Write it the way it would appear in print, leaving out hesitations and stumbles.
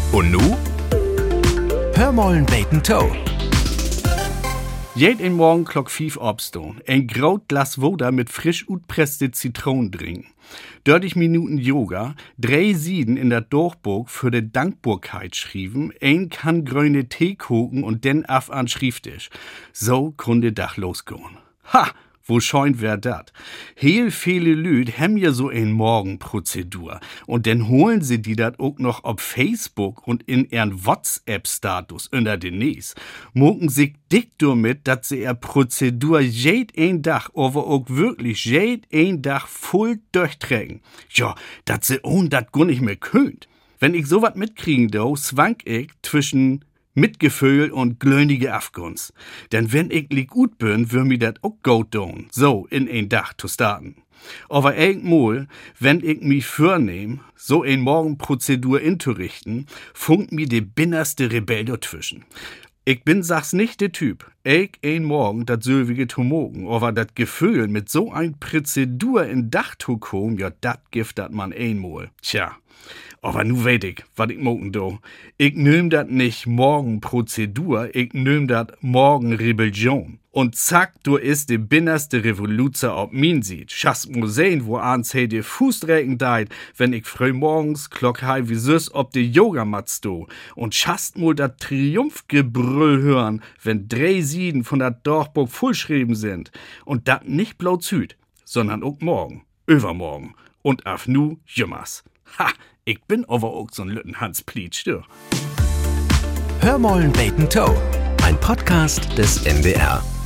Und nu? Hör mollen beten Toe. Jeden Morgen klock 5 opstehen. Ein graut Glas Woda mit frisch utpresste Zitronen trinken. 30 Minuten Yoga, 3 Sieden in der Durchburg für die Dankbarkeit schrieben, ein kann grüne Tee kochen und den af an Schrifttisch. So konnte Dach losgehen. Ha! Wo scheint wer dat? Heel viele Lüd haben ja so ein Morgenprozedur. Und dann holen sie die dat auch noch auf Facebook und in ihren WhatsApp-Status unter den Nies. Mogen sich dick damit, dat sie ihr Prozedur jed ein Dach, aber auch wirklich jed ein Dach voll durchträgen. Ja, dat sie ohn dat gar nicht mehr könnt. Wenn ich sowas mitkriegen do, schwank ich zwischen Mitgefühl und glöhnige Afguns. Denn wenn ich lig gut bin, wür mi dat auch gut tun, so in ein Dach zu starten. Aber irgendmal, wenn ich mi vornehm, so ein Morgenprozedur inzurichten, funkt mi de binnerste Rebell dazwischen. Ich bin sachs nicht der Typ. Ich ein Morgen dat sölwige zu mogen, aber dat Gefühl mit so ein Prozedur in Dach zu kommen, ja dat gift dat man einmal. Tja. Aber nu weet ich, wat ich mogen do. Ich nehm dat nicht Morgenprozedur, ich nehm dat Morgenrebellion. Und zack, du ist de binnerste Revoluzer ob min sieht. Schast mo sehen, wo ans he de Fußdrecken deit, wenn ich früh morgens klock hei wie süß ob de Yogamatt sto. Und schast mo dat Triumphgebrüll hören, wenn 3 Sieden von der Dorfburg vollschrieben sind. Und dat nicht blau züd, sondern auch morgen, übermorgen. Und af nu jümmers. Ha! Ich bin aber auch so ein Lütten Hans Plietsch, du. Hör mollen beten Toe. Ein Podcast des NDR.